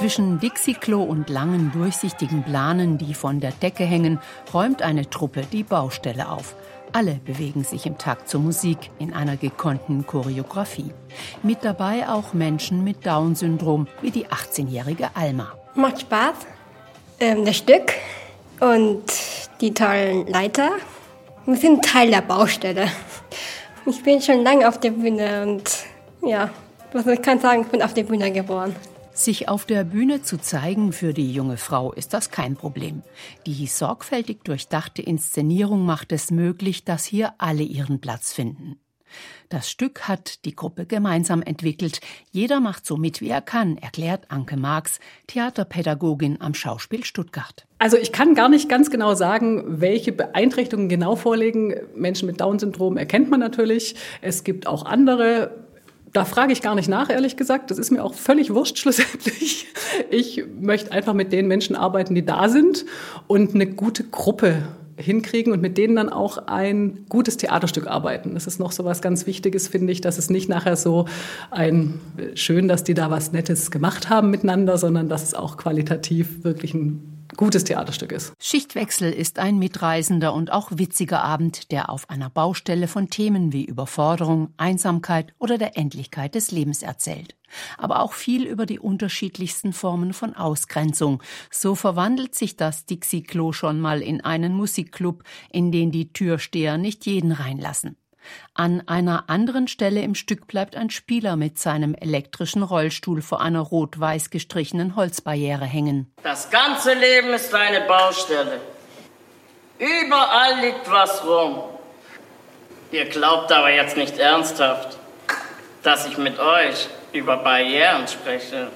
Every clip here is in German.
Zwischen Dixiklo und langen, durchsichtigen Planen, die von der Decke hängen, räumt eine Truppe die Baustelle auf. Alle bewegen sich im Takt zur Musik in einer gekonnten Choreografie. Mit dabei auch Menschen mit Down-Syndrom, wie die 18-jährige Alma. Macht Spaß, das Stück und die tollen Leiter. Wir sind Teil der Baustelle. Ich bin schon lange auf der Bühne und ja, was ich kann sagen, ich bin auf der Bühne geboren. Sich auf der Bühne zu zeigen für die junge Frau ist das kein Problem. Die sorgfältig durchdachte Inszenierung macht es möglich, dass hier alle ihren Platz finden. Das Stück hat die Gruppe gemeinsam entwickelt. Jeder macht so mit, wie er kann, erklärt Anke Marx, Theaterpädagogin am Schauspiel Stuttgart. Also ich kann gar nicht ganz genau sagen, welche Beeinträchtigungen genau vorliegen. Menschen mit Down-Syndrom erkennt man natürlich. Es gibt auch andere. Da frage ich gar nicht nach, ehrlich gesagt. Das ist mir auch völlig wurscht schlussendlich. Ich möchte einfach mit den Menschen arbeiten, die da sind und eine gute Gruppe hinkriegen und mit denen dann auch ein gutes Theaterstück arbeiten. Das ist noch so was ganz Wichtiges, finde ich, dass es nicht nachher so schön, dass die da was Nettes gemacht haben miteinander, sondern dass es auch qualitativ wirklich ein gutes Theaterstück ist. Schichtwechsel ist ein mitreißender und auch witziger Abend, der auf einer Baustelle von Themen wie Überforderung, Einsamkeit oder der Endlichkeit des Lebens erzählt. Aber auch viel über die unterschiedlichsten Formen von Ausgrenzung. So verwandelt sich das Dixiklo schon mal in einen Musikclub, in den die Türsteher nicht jeden reinlassen. An einer anderen Stelle im Stück bleibt ein Spieler mit seinem elektrischen Rollstuhl vor einer rot-weiß gestrichenen Holzbarriere hängen. Das ganze Leben ist eine Baustelle. Überall liegt was rum. Ihr glaubt aber jetzt nicht ernsthaft, dass ich mit euch über Barrieren spreche.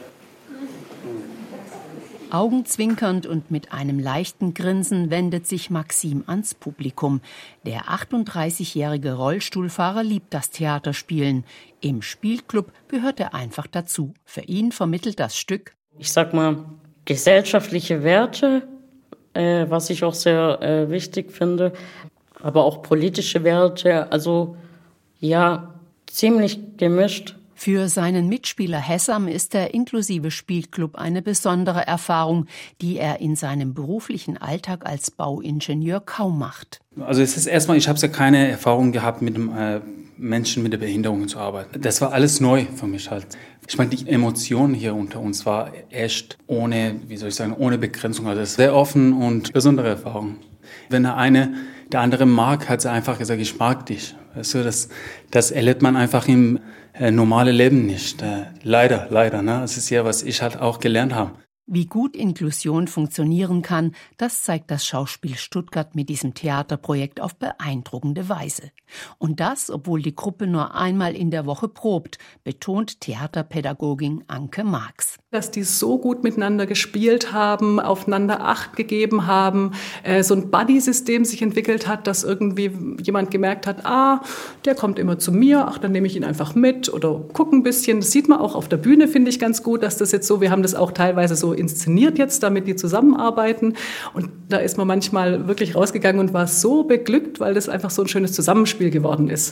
Augenzwinkernd und mit einem leichten Grinsen wendet sich Maxim ans Publikum. Der 38-jährige Rollstuhlfahrer liebt das Theaterspielen. Im Spielclub gehört er einfach dazu. Für ihn vermittelt das Stück, ich sag mal, gesellschaftliche Werte, was ich auch sehr wichtig finde, aber auch politische Werte, also ja, ziemlich gemischt. Für seinen Mitspieler Hessam ist der inklusive Spielclub eine besondere Erfahrung, die er in seinem beruflichen Alltag als Bauingenieur kaum macht. Also es ist erstmal, ich habe ja keine Erfahrung gehabt, mit Menschen mit der Behinderung zu arbeiten. Das war alles neu für mich halt. Ich meine, die Emotion hier unter uns war echt ohne Begrenzung. Also es ist sehr offen und besondere Erfahrung. Wenn der andere mag, hat er einfach gesagt, ich mag dich. Weißt du, das erlebt man einfach im normalen Leben nicht. Leider. Ne? Das ist ja, was ich halt auch gelernt habe. Wie gut Inklusion funktionieren kann, das zeigt das Schauspiel Stuttgart mit diesem Theaterprojekt auf beeindruckende Weise. Und das, obwohl die Gruppe nur einmal in der Woche probt, betont Theaterpädagogin Anke Marx. Dass die so gut miteinander gespielt haben, aufeinander Acht gegeben haben, so ein Buddy-System sich entwickelt hat, dass irgendwie jemand gemerkt hat, der kommt immer zu mir, dann nehme ich ihn einfach mit oder gucke ein bisschen. Das sieht man auch auf der Bühne, finde ich ganz gut, dass das jetzt so, wir haben das auch teilweise so inszeniert jetzt, damit die zusammenarbeiten. Und da ist man manchmal wirklich rausgegangen und war so beglückt, weil das einfach so ein schönes Zusammenspiel geworden ist.